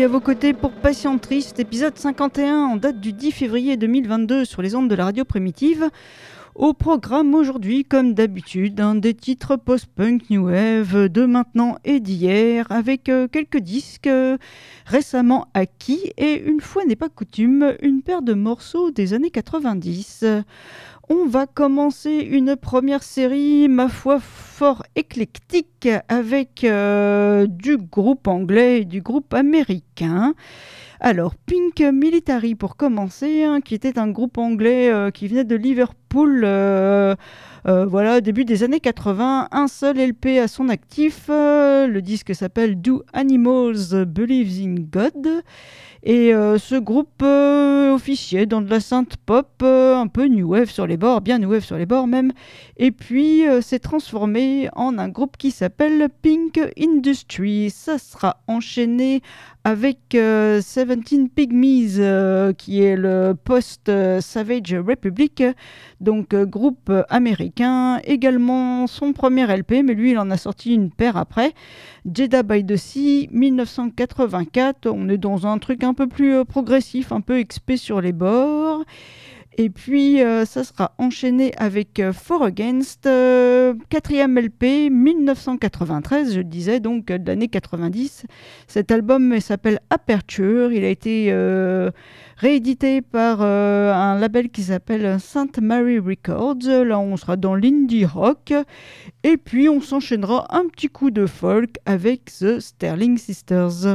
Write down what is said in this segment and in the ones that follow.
à vos côtés pour Patient Triste, épisode 51 en date du 10 février 2022 sur les ondes de la radio primitive. Au programme aujourd'hui, comme d'habitude, des titres post-punk new wave de maintenant et d'hier, avec quelques disques récemment acquis et, une fois n'est pas coutume, une paire de morceaux des années 90. On va commencer une première série, ma foi, fort éclectique, avec du groupe anglais et du groupe américain. Alors, Pink Military pour commencer, qui était un groupe anglais qui venait de Liverpool, voilà, début des années 80, un seul LP à son actif, le disque s'appelle Do Animals Believe in God, et ce groupe officiait dans de la synth pop, un peu new wave sur les bords, bien new wave sur les bords même, et puis s'est transformé en un groupe qui s'appelle Pink Industry. Ça sera enchaîné avec 17 Pygmies, qui est le post-Savage Republic, donc groupe américain, également son premier LP, mais lui il en a sorti une paire après, Jeddah by the Sea, 1984, on est dans un truc un peu plus progressif, un peu expé sur les bords. Et puis, ça sera enchaîné avec Four Against, quatrième LP, 1993, je le disais, donc de l'année 90. Cet album s'appelle Aperture. Il a été réédité par un label qui s'appelle St. Mary Records. Là, on sera dans l'indie rock. Et puis, on s'enchaînera un petit coup de folk avec The Sterling Sisters.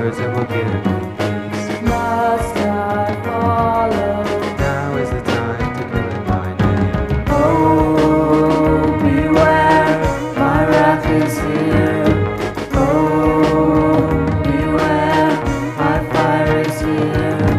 words that will give me peace. Must I follow? Now is the time to kill it by name. Oh, beware, my wrath is here. Oh, beware, my fire is here.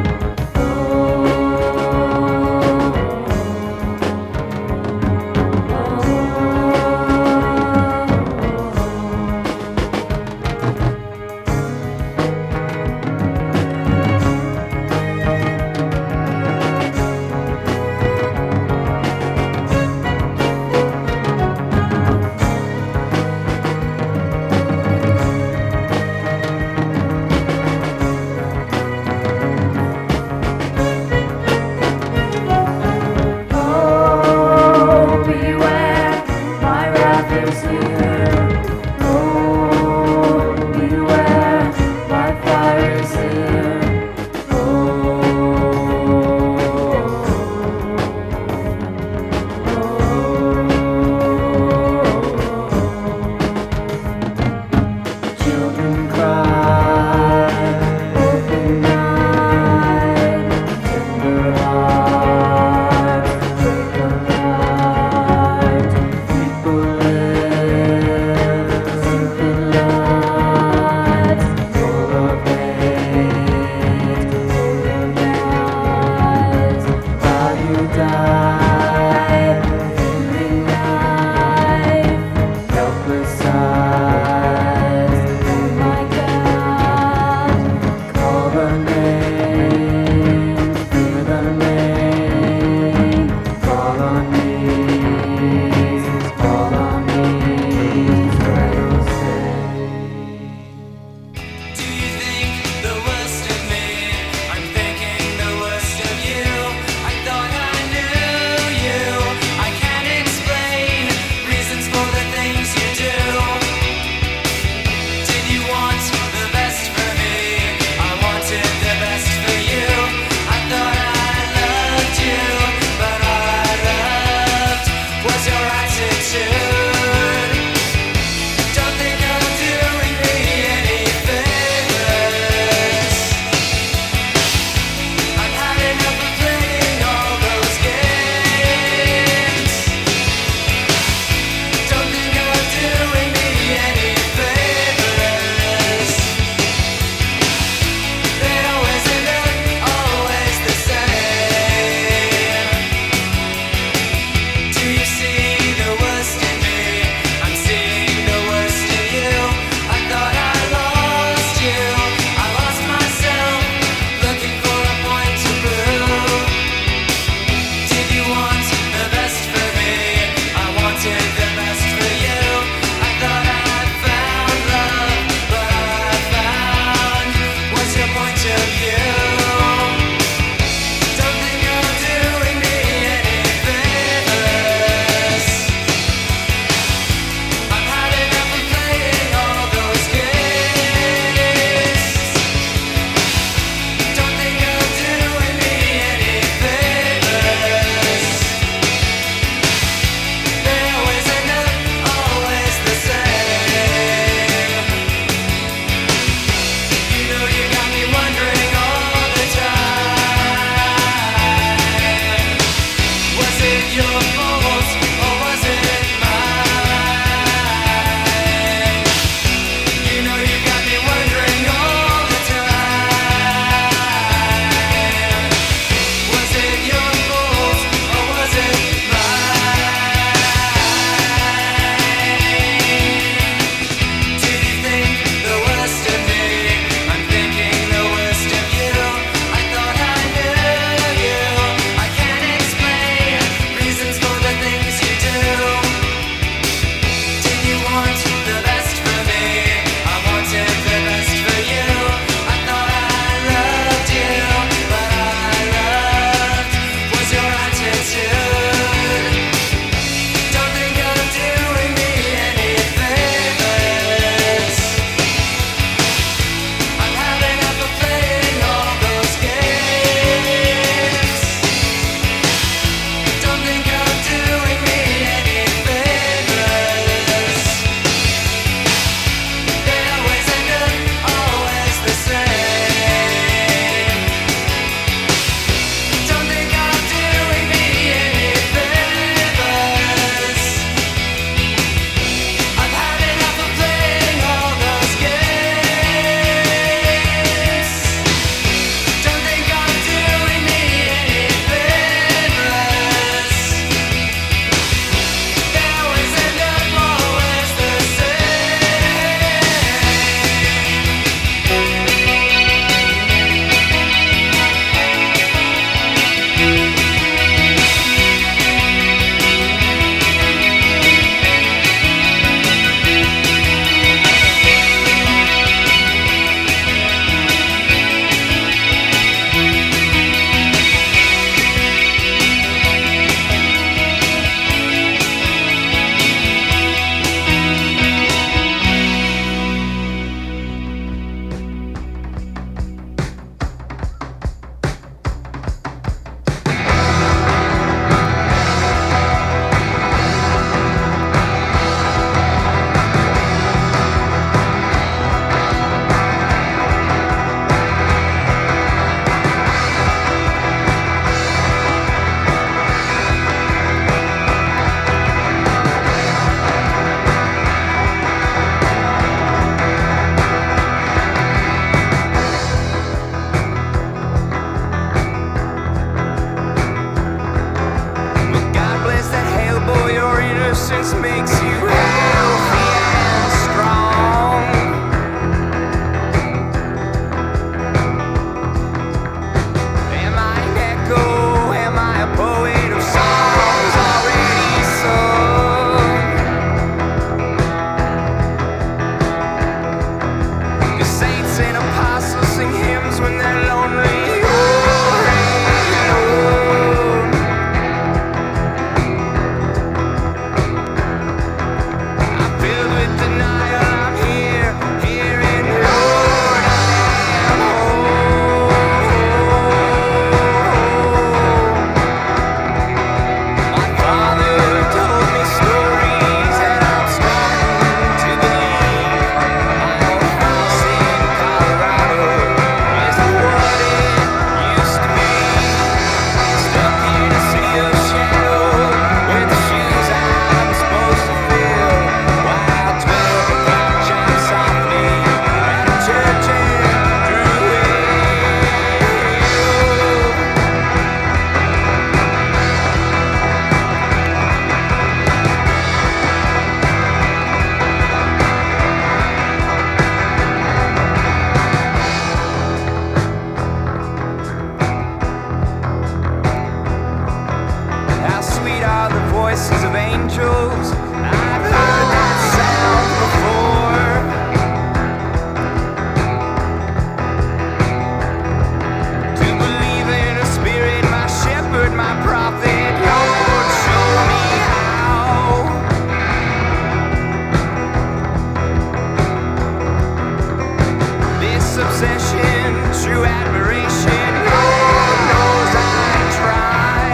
obsession, true admiration. Lord knows I try.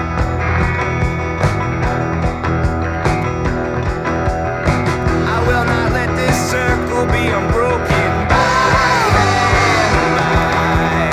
I will not let this circle be unbroken by and by.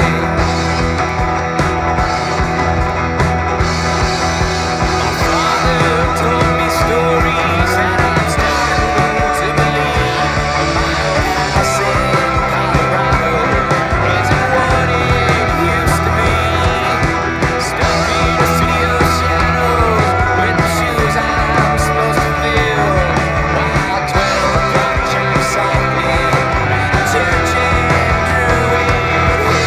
My father told me stories that I'm starting to believe. My house in Colorado isn't what it used to be. Stuck in a city of shadows with the shoes I'm supposed to fill. While 12 o'clock chimes softly at a church in Druid Hill.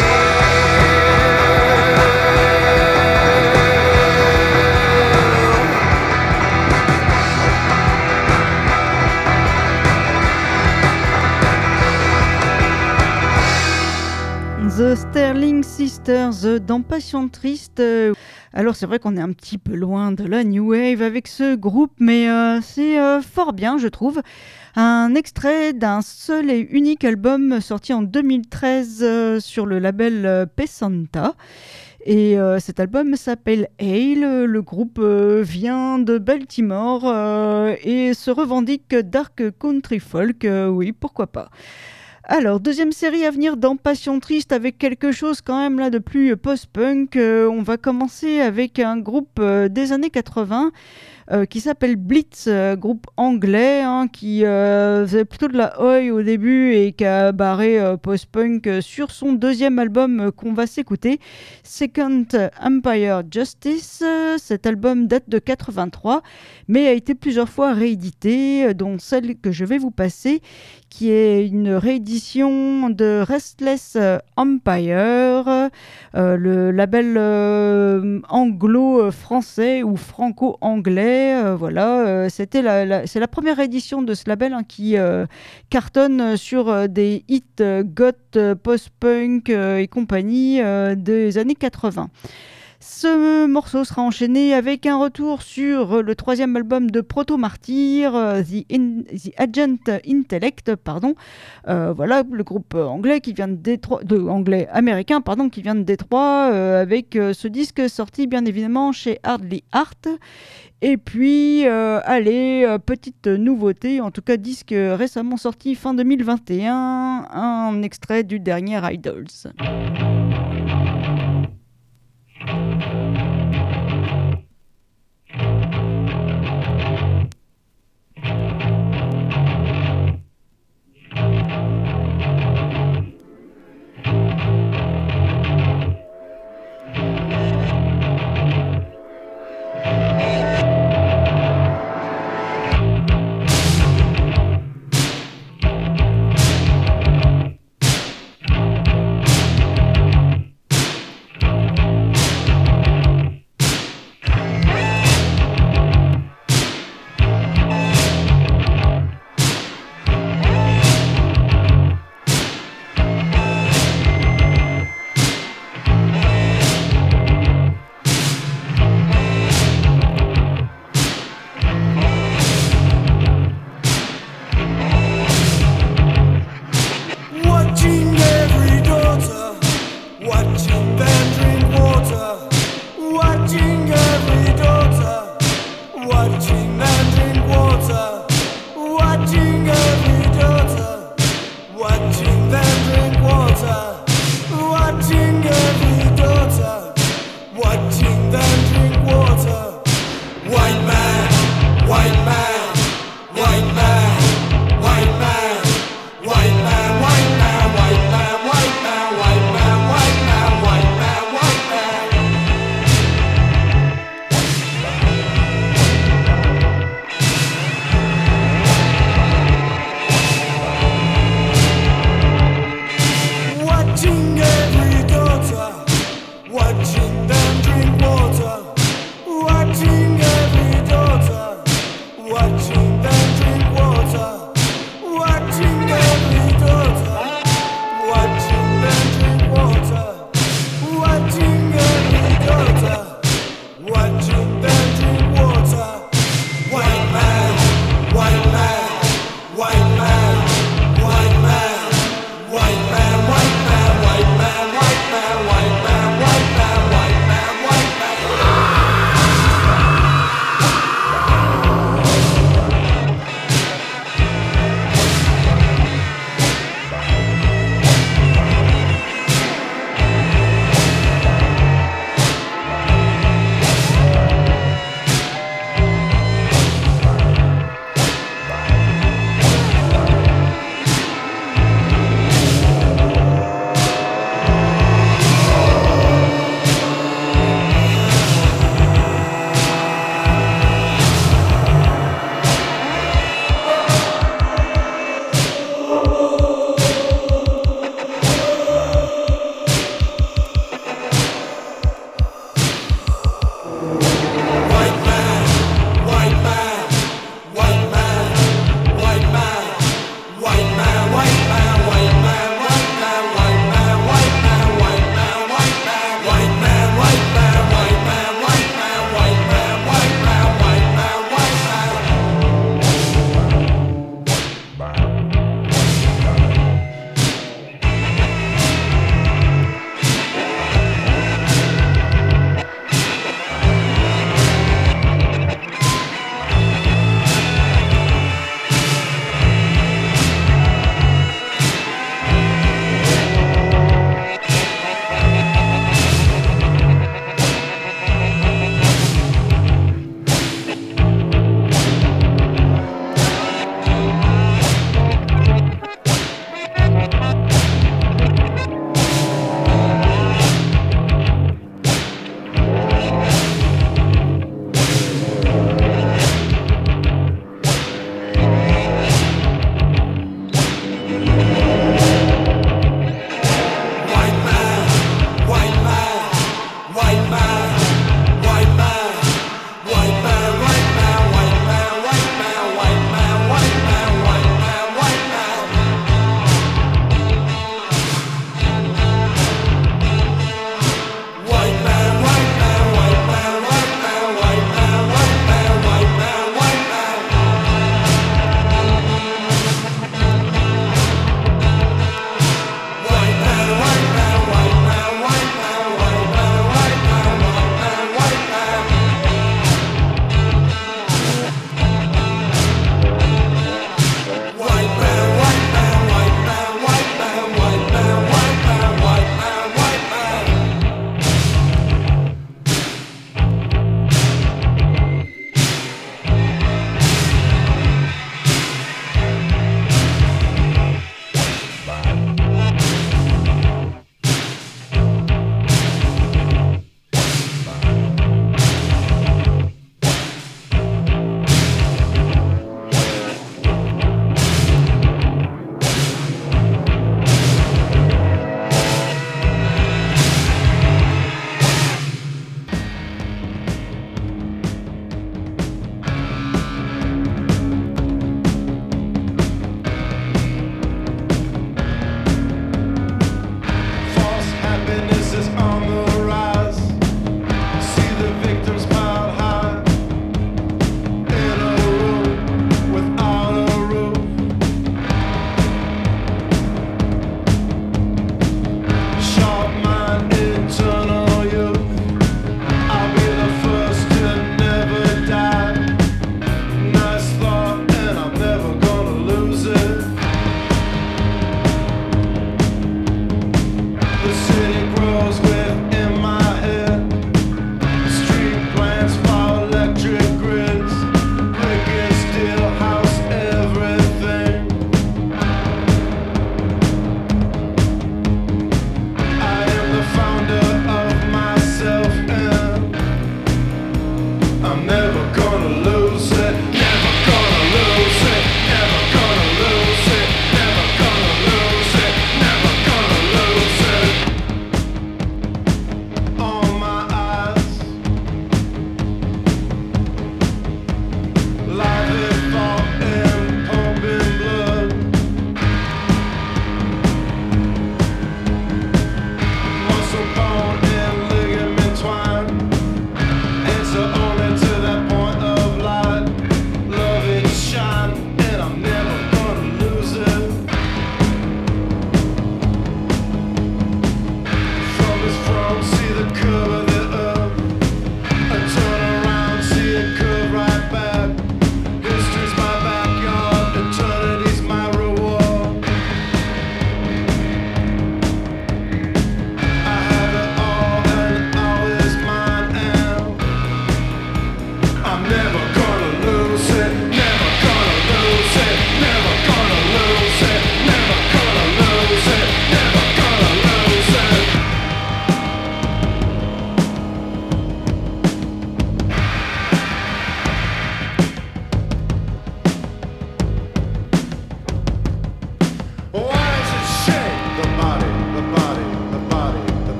The Sterling Sisters dans Passion Triste. Alors c'est vrai qu'on est un petit peu loin de la New Wave avec ce groupe, mais c'est fort bien je trouve. Un extrait d'un seul et unique album sorti en 2013 sur le label Pesanta. Et cet album s'appelle Hail. Le groupe vient de Baltimore et se revendique dark country folk. Oui, pourquoi pas. Alors, deuxième série à venir dans Passion Triste avec quelque chose quand même là de plus post-punk. On va commencer avec un groupe des années 80 qui s'appelle Blitz, groupe anglais qui faisait plutôt de la oi au début et qui a barré post-punk sur son deuxième album qu'on va s'écouter, Second Empire Justice. Cet album date de 83 mais a été plusieurs fois réédité, dont celle que je vais vous passer qui est une réédition de Restless Empire, le label anglo-français ou franco-anglais. Voilà, c'est la première édition de ce label qui cartonne sur des hits goth, post-punk et compagnie des années 80. Ce morceau sera enchaîné avec un retour sur le troisième album de Proto Martyr, The Agent Intellect, voilà, le groupe anglais qui vient de Détroit, américain, qui vient de Détroit, avec ce disque sorti bien évidemment chez Hardly Art. Et puis, petite nouveauté, en tout cas disque récemment sorti fin 2021, un extrait du dernier Idols.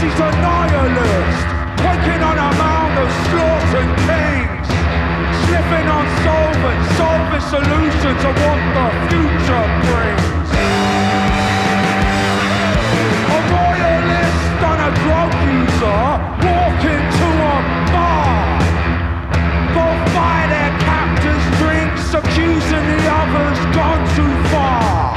she's a nihilist, waking on a mound of slaughtered kings, sniffing on solvents, solving solutions of what the future brings. A royalist and a drug user walk into a bar. Both buy their captain's drinks, accusing the others gone too far.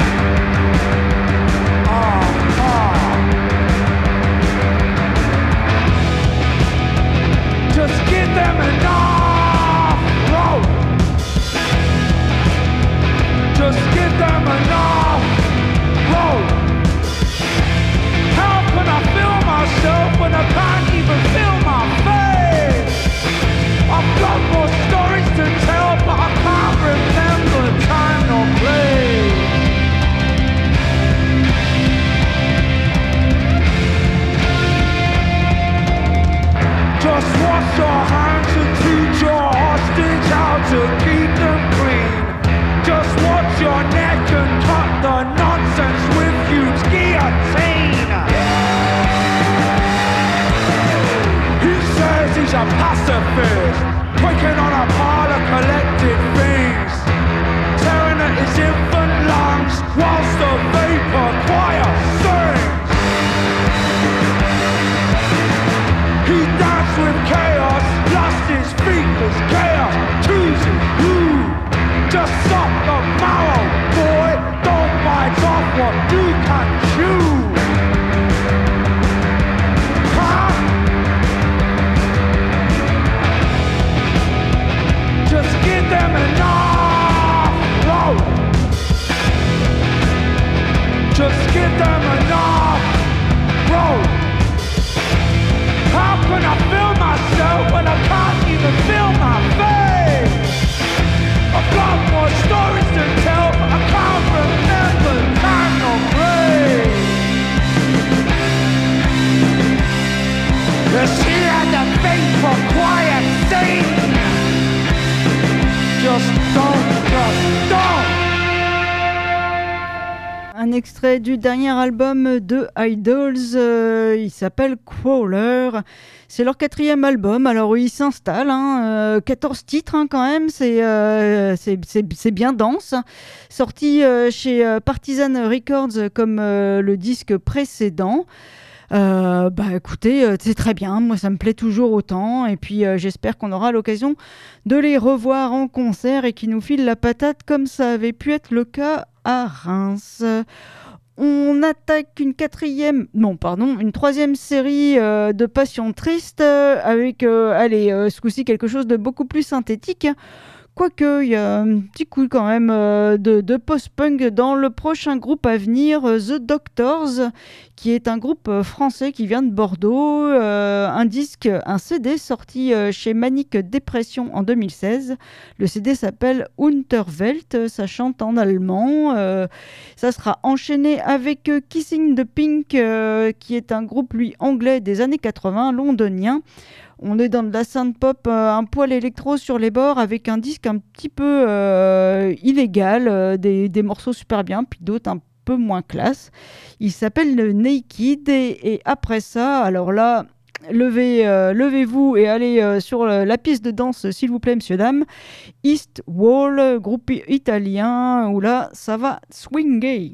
Just give them enough rope. Just give them enough rope. How can I feel myself when I can't even feel my face? I've got more stories to tell, but I can't remember time or place. Just wash your hands and teach your hostage how to keep them clean. Just watch your neck and cut the nonsense with huge guillotine. He says he's a pacifist, quaking on a pile of collected things, tearing at his infant lungs whilst the vapor choir sings. He danced with chaos, lost his feet as chaos chooses you. Just suck the marrow, boy, don't bite off what you can chew. Huh? Just give them enough rope. Just give them enough rope. How can I feel myself when I can't even feel my face? I've got more stories to tell, but I can't remember time or place. Let's hear the faithful choir sing. Just don't. Un extrait du dernier album de Idols, il s'appelle Crawler. C'est leur 4e album, alors ils s'installent, 14 titres quand même, c'est bien dense. Sorti chez Partisan Records comme le disque précédent. Écoutez, c'est très bien, moi ça me plaît toujours autant, et puis j'espère qu'on aura l'occasion de les revoir en concert et qu'ils nous filent la patate comme ça avait pu être le cas à Reims. On attaque une troisième série de Passion Triste avec, ce coup-ci quelque chose de beaucoup plus synthétique. Quoique, il y a un petit coup quand même de post-punk dans le prochain groupe à venir, The Doctors, qui est un groupe français qui vient de Bordeaux. Un CD sorti chez Manic Dépression en 2016. Le CD s'appelle Unterwelt, ça chante en allemand. Ça sera enchaîné avec Kissing the Pink, qui est un groupe, lui, anglais des années 80, londonien. On est dans de la synth-pop, un poil électro sur les bords, avec un disque un petit peu illégal, des morceaux super bien, puis d'autres un peu moins classe. Il s'appelle Naked, et après ça, alors là, levez-vous et allez sur la piste de danse, s'il vous plaît, messieurs, dames. East Wall, groupe italien, où là, ça va swinguer.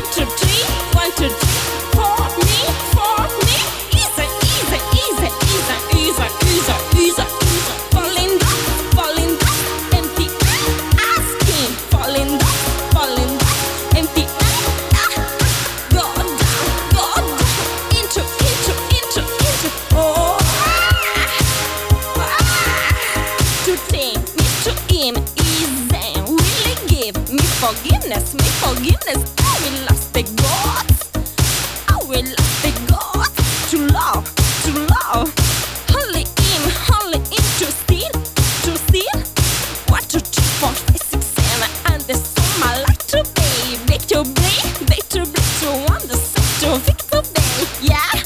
One, two, three, one, two, three. For me, easy, easy, easy, easy, easy, easy, easy, easy. Falling down, empty asking. Falling down, empty go down, into, oh. To take me to him easy, really give me forgiveness, I will lost the gods, to love, only him to steal, what to 2, 4, 5, 6, 7, and this all my life to be, victory, to understand, to victory, yeah.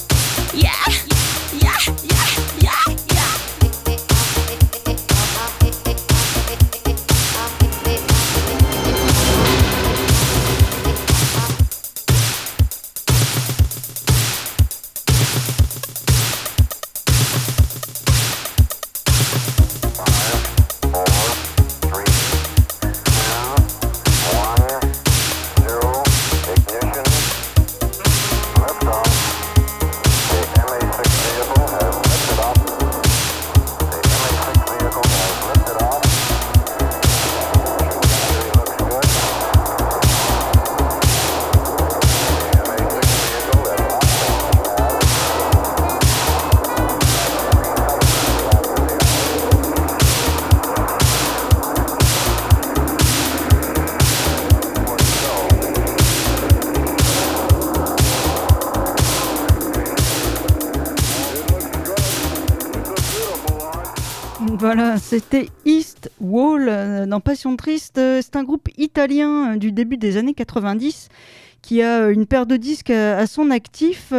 Voilà, c'était East Wall dans Passion Triste. C'est un groupe italien du début des années 90 qui a une paire de disques à son actif.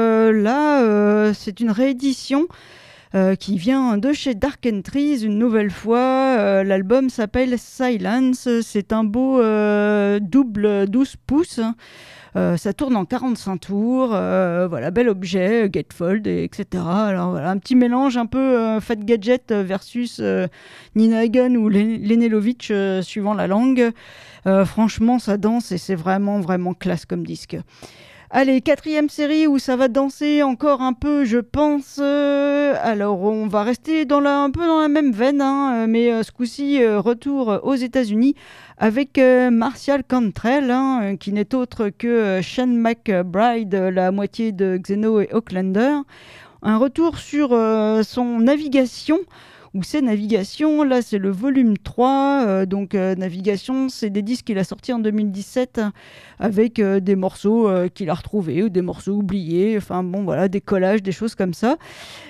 Là, c'est une réédition qui vient de chez Dark Entries une nouvelle fois. L'album s'appelle Silence. C'est un beau double 12 pouces. Ça tourne en 45 tours, voilà, bel objet, gatefold, etc. Alors voilà, un petit mélange un peu Fat Gadget versus Nina Hagen ou Lene Lovitch, suivant la langue. Franchement, ça danse et c'est vraiment, vraiment classe comme disque. Allez, 4e série où ça va danser encore un peu, je pense. Alors, on va rester un peu dans la même veine, hein, mais ce coup-ci, retour aux États-Unis avec Martial Cantrell, hein, qui n'est autre que Shane McBride, la moitié de Xeno et Aucklander. Un retour sur son Navigation, ou ses Navigations. Là, c'est le volume 3. Navigation, c'est des disques qu'il a sortis en 2017 avec des morceaux qu'il a retrouvés ou des morceaux oubliés. Enfin, bon, voilà, des collages, des choses comme ça.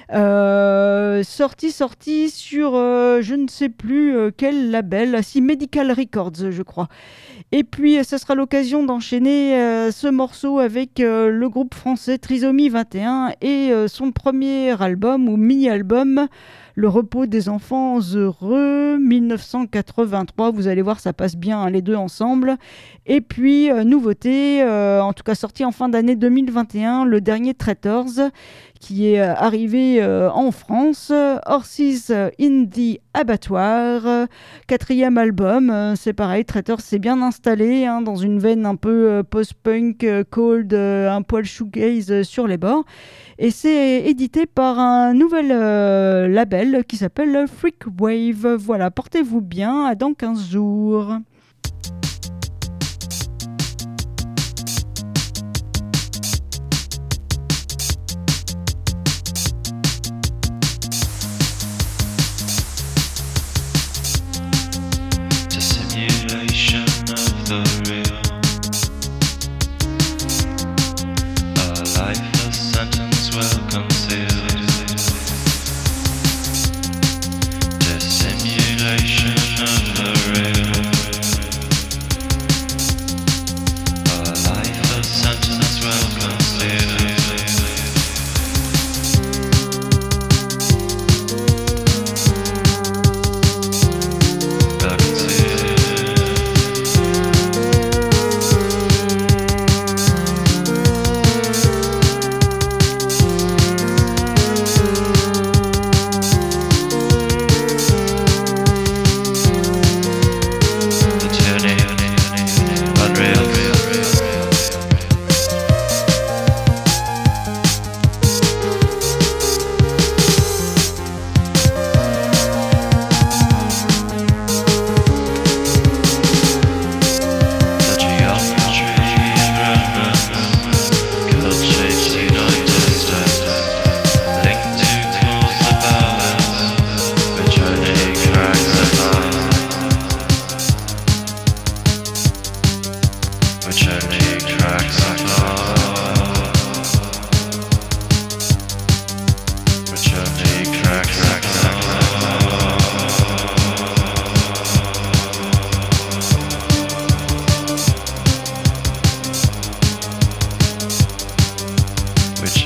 Sorti sur je ne sais plus quel label. Si, Medical Records, je crois. Et puis, ça sera l'occasion d'enchaîner ce morceau avec le groupe français Trisomie 21 et son premier album ou mini-album, Le repos des enfants heureux, 1983. Vous allez voir, ça passe bien, hein, les deux ensemble. Et puis, nouveauté, en tout cas sorti en fin d'année 2021, le dernier Traitors, qui est arrivé en France. Horses in the Abattoir, 4e album. C'est pareil, Traitors s'est bien installé, hein, dans une veine un peu post-punk, cold, un poil shoegaze sur les bords. Et c'est édité par un nouvel label qui s'appelle Freak Wave. Voilà, portez-vous bien, à dans 15 jours. Simulation of the real.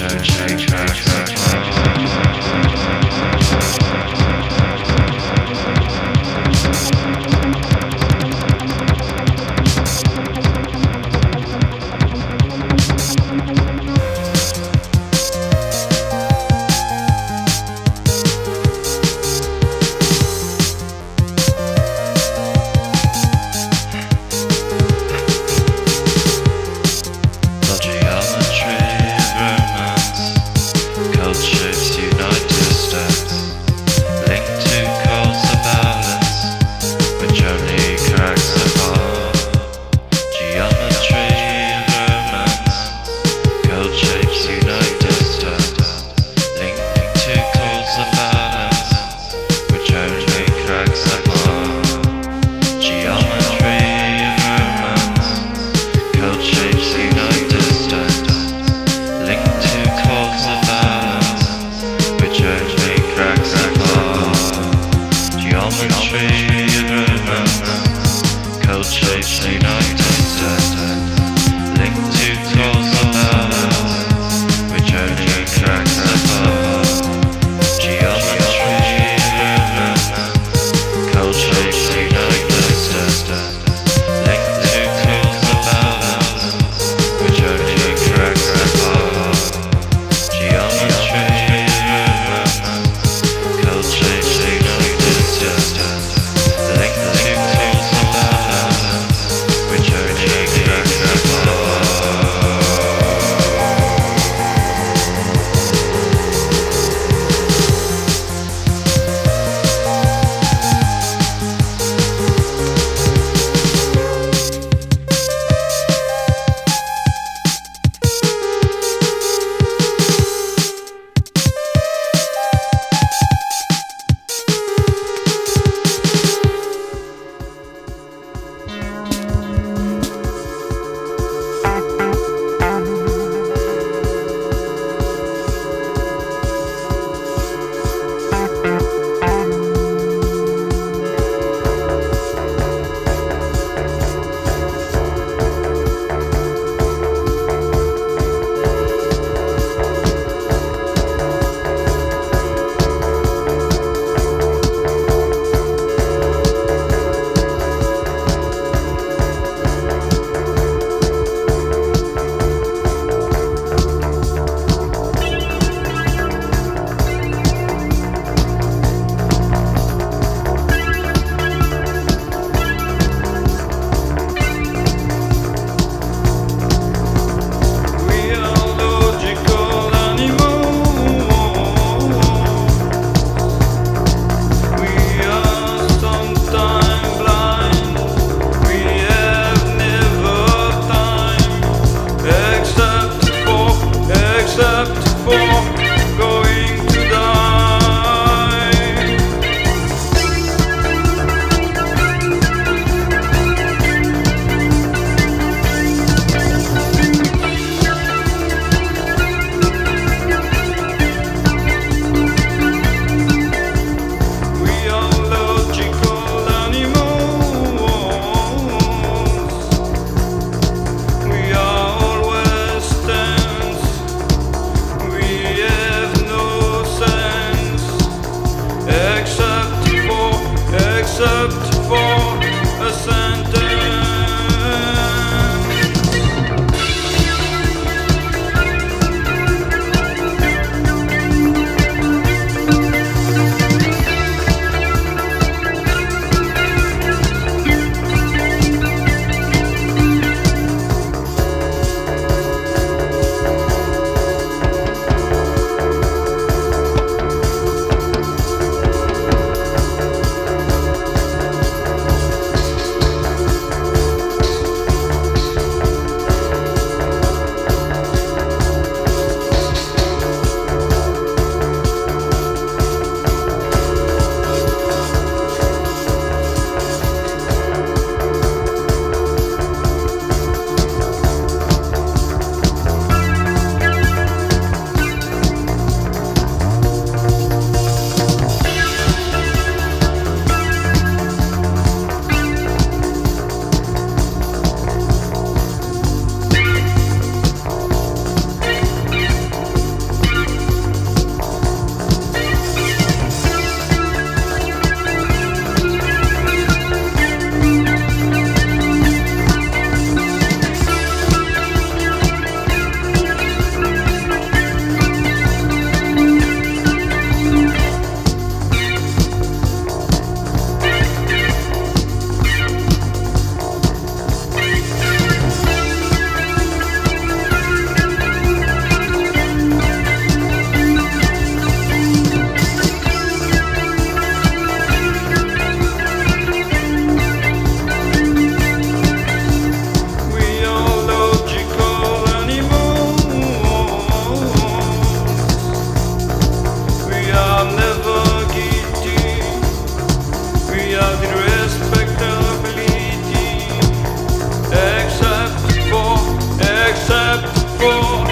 The geometry of romance before.